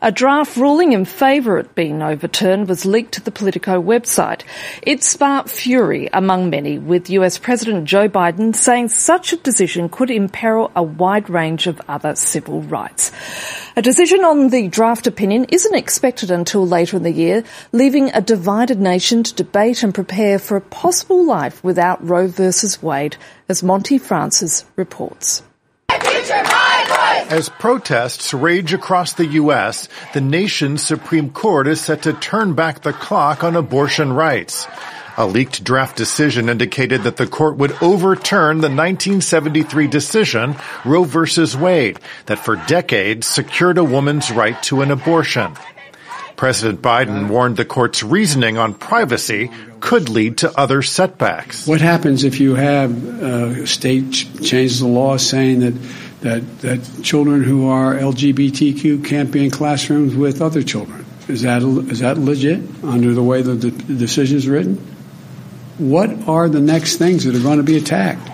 A draft ruling in favour of it being overturned was leaked to the Politico website. It sparked fury among many, with US President Joe Biden saying such a decision could imperil a wide range of other civil rights. A decision on the draft opinion isn't expected until later in the year, leaving a divided nation to debate and prepare for a possible life without Roe versus Wade, as Monty Francis reports. As protests rage across the U.S., the nation's Supreme Court is set to turn back the clock on abortion rights. A leaked draft decision indicated that the court would overturn the 1973 decision, Roe v. Wade, that for decades secured a woman's right to an abortion. President Biden warned the court's reasoning on privacy could lead to other setbacks. What happens if you have a state change the law saying that children who are LGBTQ can't be in classrooms with other children? Is that legit under the way the decision is written? What are the next things that are going to be attacked?